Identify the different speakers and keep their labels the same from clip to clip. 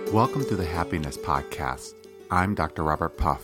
Speaker 1: Welcome to the Happiness Podcast. I'm Dr. Robert Puff.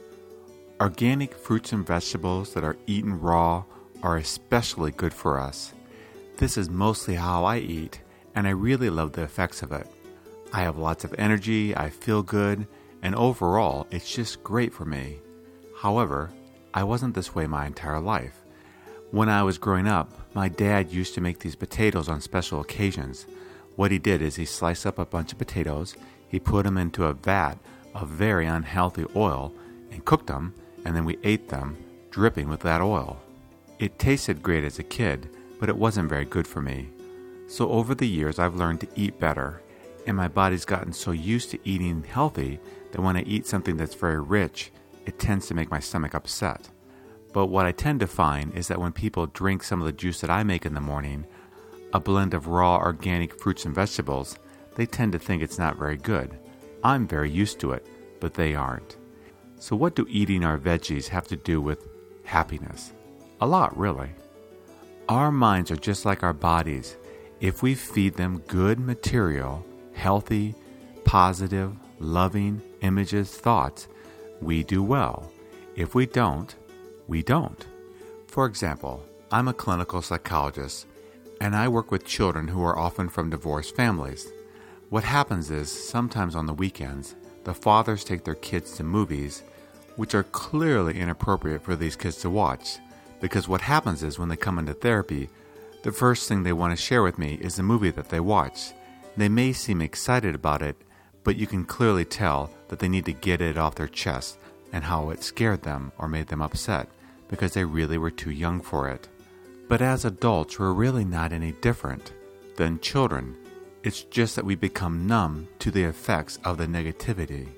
Speaker 1: Organic fruits and vegetables that are eaten raw are especially good for us. This is mostly how I eat, and I really love the effects of it. I have lots of energy, I feel good, and overall, it's just great for me. However, I wasn't this way my entire life. When I was growing up, my dad used to make these potatoes on special occasions. What he did is he sliced up a bunch of potatoes, he put them into a vat of very unhealthy oil and cooked them, and then we ate them, dripping with that oil. It tasted great as a kid, but it wasn't very good for me. So over the years, I've learned to eat better, and my body's gotten so used to eating healthy that when I eat something that's very rich, it tends to make my stomach upset. But what I tend to find is that when people drink some of the juice that I make in the morning, a blend of raw organic fruits and vegetables, they tend to think it's not very good. I'm very used to it, but they aren't. So what do eating our veggies have to do with happiness? A lot, really. Our minds are just like our bodies. If we feed them good material, healthy, positive, loving images, thoughts, we do well. If we don't, we don't. For example, I'm a clinical psychologist, and I work with children who are often from divorced families. What happens is, sometimes on the weekends, the fathers take their kids to movies, which are clearly inappropriate for these kids to watch, because what happens is when they come into therapy, the first thing they want to share with me is the movie that they watched. They may seem excited about it, but you can clearly tell that they need to get it off their chest and how it scared them or made them upset, because they really were too young for it. But as adults, we're really not any different than children. It's just that we become numb to the effects of the negativity.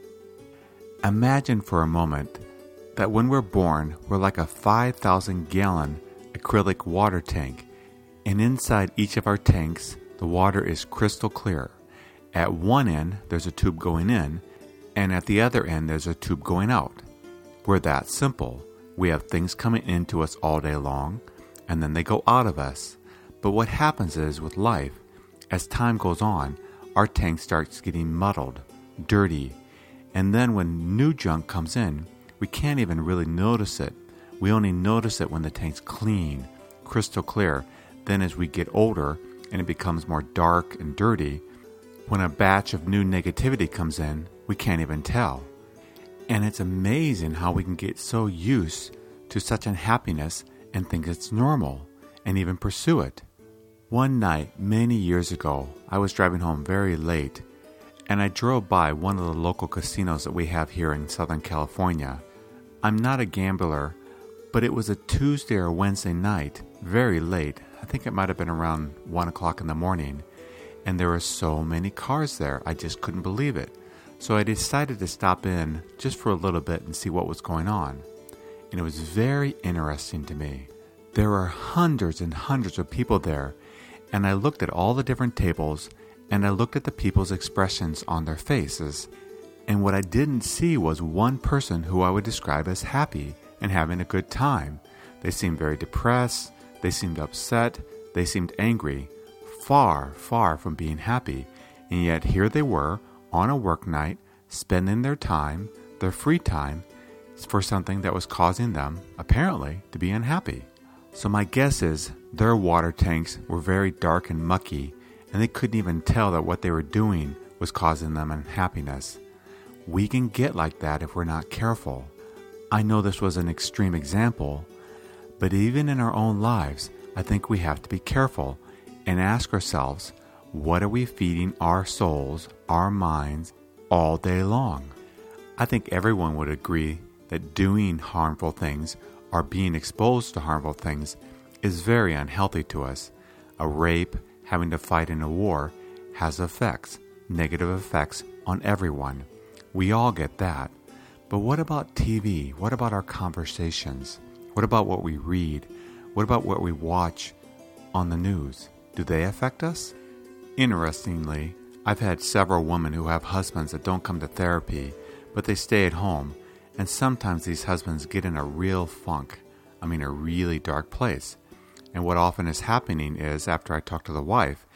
Speaker 1: Imagine for a moment that when we're born, we're like a 5,000-gallon acrylic water tank, and inside each of our tanks, the water is crystal clear. At one end, there's a tube going in, and at the other end, there's a tube going out. We're that simple. We have things coming into us all day long, and then they go out of us. But what happens is, with life, as time goes on, our tank starts getting muddled, dirty, and then when new junk comes in, we can't even really notice it. We only notice it when the tank's clean, crystal clear. Then as we get older and it becomes more dark and dirty, when a batch of new negativity comes in, we can't even tell. And it's amazing how we can get so used to such unhappiness and think it's normal, and even pursue it. One night, many years ago, I was driving home very late, and I drove by one of the local casinos that we have here in Southern California. I'm not a gambler, but it was a Tuesday or Wednesday night, very late. I think it might have been around 1 o'clock in the morning, and there were so many cars there, I just couldn't believe it. So I decided to stop in just for a little bit and see what was going on. And it was very interesting to me. There were hundreds and hundreds of people there, and I looked at all the different tables, and I looked at the people's expressions on their faces, and what I didn't see was one person who I would describe as happy and having a good time. They seemed very depressed, they seemed upset, they seemed angry, far, far from being happy, and yet here they were on a work night, spending their time, their free time, for something that was causing them, apparently, to be unhappy. So my guess is their water tanks were very dark and mucky, and they couldn't even tell that what they were doing was causing them unhappiness. We can get like that if we're not careful. I know this was an extreme example, but even in our own lives, I think we have to be careful and ask ourselves, what are we feeding our souls, our minds, all day long? I think everyone would agree that doing harmful things or being exposed to harmful things is very unhealthy to us. A rape, having to fight in a war, has effects, negative effects on everyone. We all get that. But what about TV? What about our conversations? What about what we read? What about what we watch on the news? Do they affect us? Interestingly, I've had several women who have husbands that don't come to therapy, but they stay at home. And sometimes these husbands get in a real funk, a really dark place. And what often is happening is, after I talk to the wife,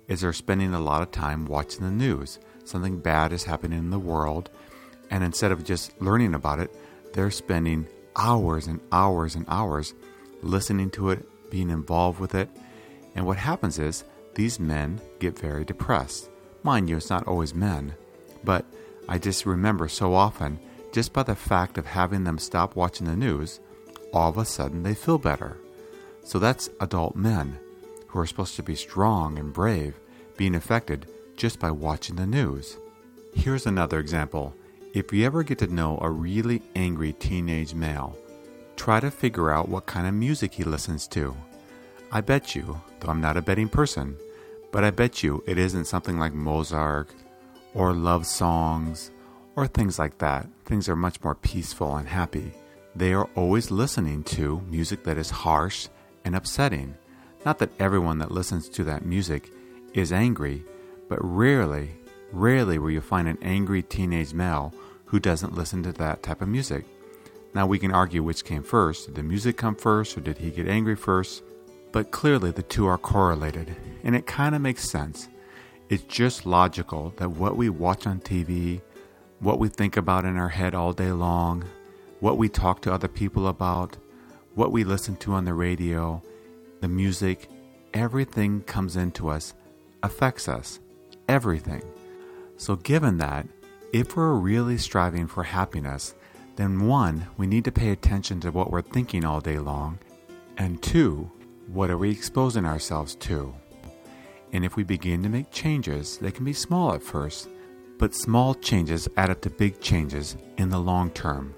Speaker 1: is they're spending a lot of time watching the news. Something bad is happening in the world, and instead of just learning about it, they're spending hours and hours and hours listening to it, being involved with it. And what happens is these men get very depressed. Mind you, it's not always men, but I just remember so often, just by the fact of having them stop watching the news, all of a sudden they feel better. So that's adult men who are supposed to be strong and brave being affected just by watching the news. Here's another example. If you ever get to know a really angry teenage male, try to figure out what kind of music he listens to. I bet you, though I'm not a betting person, but I bet you it isn't something like Mozart or love songs or things like that. Things are much more peaceful and happy. They are always listening to music that is harsh and upsetting. Not that everyone that listens to that music is angry, but rarely will you find an angry teenage male who doesn't listen to that type of music. Now we can argue which came first. Did the music come first or did he get angry first? But clearly the two are correlated, and it kind of makes sense. It's just logical that what we watch on TV, what we think about in our head all day long, what we talk to other people about, what we listen to on the radio, the music, everything comes into us, affects us, everything. So given that, if we're really striving for happiness, then 1, we need to pay attention to what we're thinking all day long, and 2, what are we exposing ourselves to? And if we begin to make changes, they can be small at first, but small changes add up to big changes in the long term.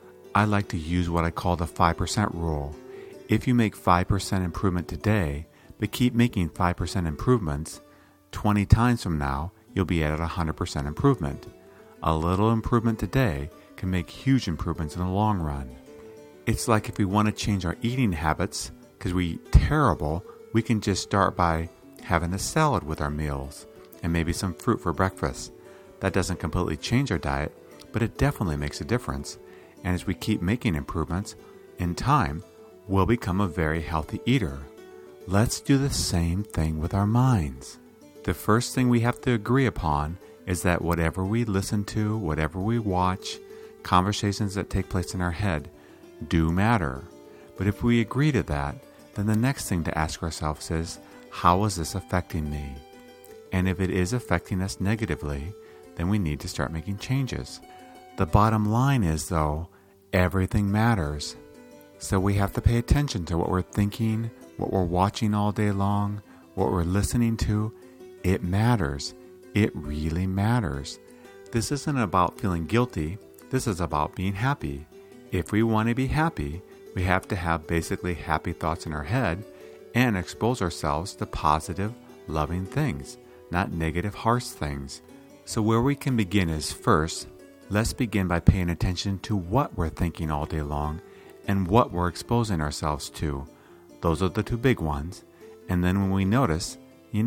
Speaker 1: I like to use what I call the 5% rule. If you make 5% improvement today, but keep making 5% improvements, 20 times from now, you'll be at 100% improvement. A little improvement today can make huge improvements in the long run. It's like if we want to change our eating habits, because we eat terrible, we can just start by having a salad with our meals and maybe some fruit for breakfast. That doesn't completely change our diet, but it definitely makes a difference. And as we keep making improvements, in time, we'll become a very healthy eater. Let's do the same thing with our minds. The first thing we have to agree upon is that whatever we listen to, whatever we watch, conversations that take place in our head do matter. But if we agree to that, then the next thing to ask ourselves is, how is this affecting me? And if it is affecting us negatively, then we need to start making changes. The bottom line is, though, everything matters. So we have to pay attention to what we're thinking, what we're watching all day long, what we're listening to. It matters. It really matters. This isn't about feeling guilty. This is about being happy. If we want to be happy, we have to have basically happy thoughts in our head and expose ourselves to positive, loving things, not negative, harsh things. So where we can begin is first, let's begin by paying attention to what we're thinking all day long and what we're exposing ourselves to. Those are the two big ones. And then when we notice,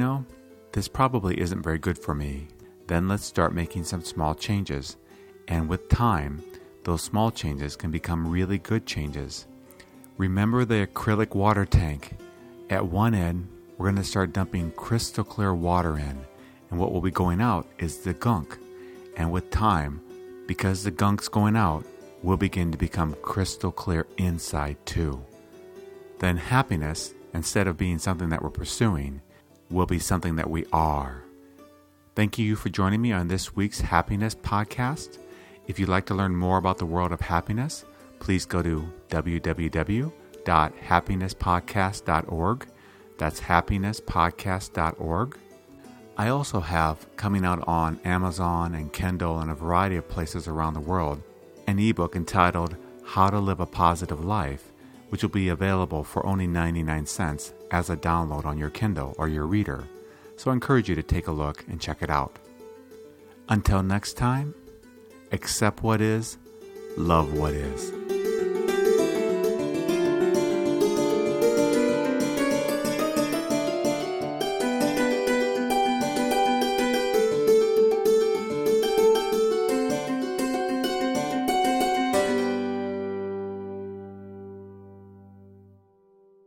Speaker 1: this probably isn't very good for me, then let's start making some small changes. And with time, those small changes can become really good changes. Remember the acrylic water tank. At one end, we're going to start dumping crystal clear water in, and what will be going out is the gunk. And with time, because the gunk's going out, we'll begin to become crystal clear inside too. Then happiness, instead of being something that we're pursuing, will be something that we are. Thank you for joining me on this week's Happiness Podcast. If you'd like to learn more about the world of happiness, please go to www.happinesspodcast.org. That's happinesspodcast.org. I also have, coming out on Amazon and Kindle and a variety of places around the world, an ebook entitled How to Live a Positive Life, which will be available for only 99 cents as a download on your Kindle or your reader. So I encourage you to take a look and check it out. Until next time, accept what is, love what is.